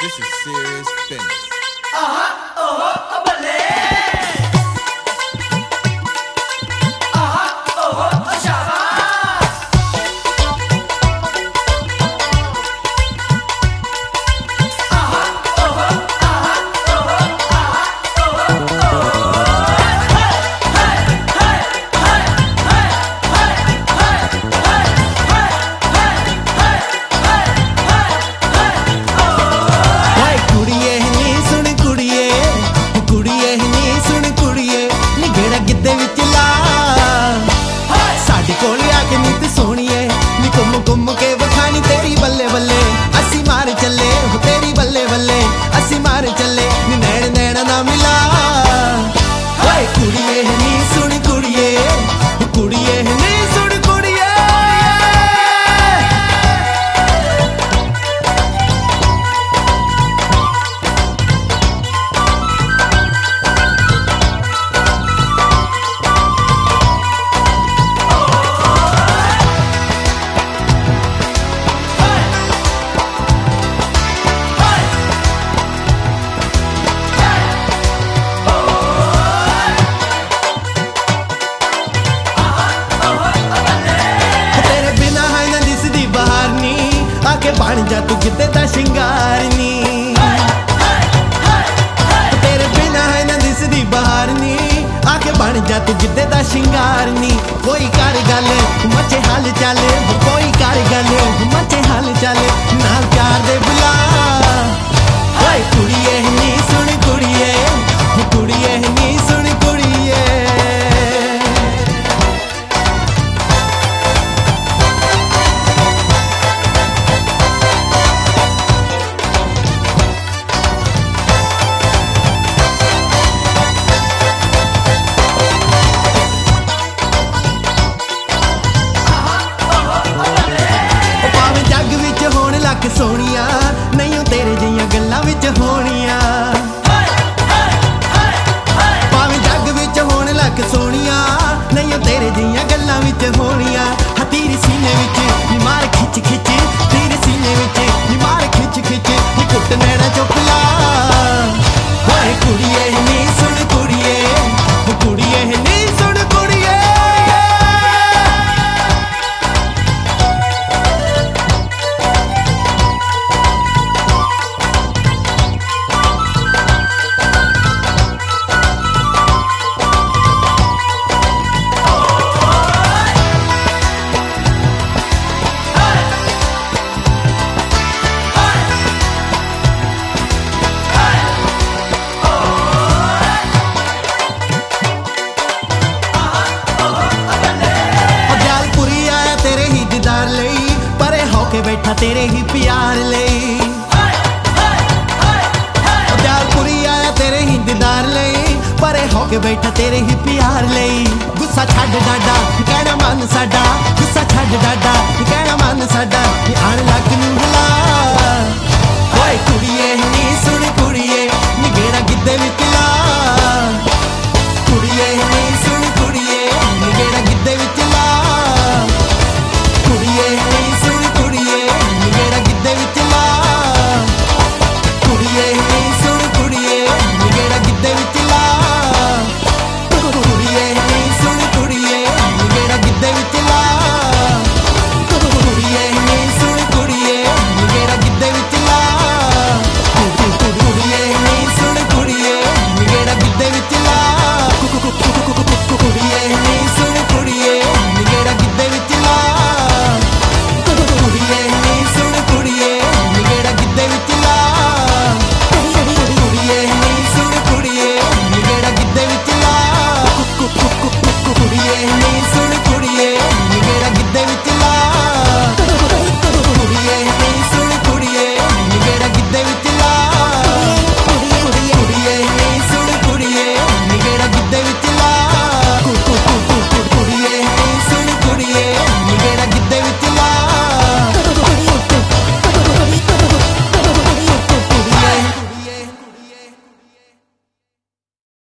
This is serious business. बन जा तू गिद्दे दा शिंगार नी तेरे बिना है ना दिसदी बहार नी आके बन जा तू गिद्दे दा शिंगार नी कोई कर गल मचे हाल चल कोई कर गल मचे हाल चल ना प्यार दे बुला ओए कुड़िए नी सुन कुड़िए नी सुन कुड़िए सोनिया नहीं तेरे जिया गल्लां विच होनिया भावें जग विच होण लग सोनिया नहीं तेरे जिया गल्लां विच होनिया तेरे सीने विच नी मार खिच खिच तेरे सीने विच नी मार खिच खिच नी कुट नैना चुक ला ओए कुड़िए नी सुन कुड़िए नी सुन कुड़िए बैठा तेरे ही प्यार ले दयालपुरी आया तेरे ही दीदार ले परे होके बैठा तेरे ही प्यार ले गुस्सा छड्ड डाडा कहना मन साडा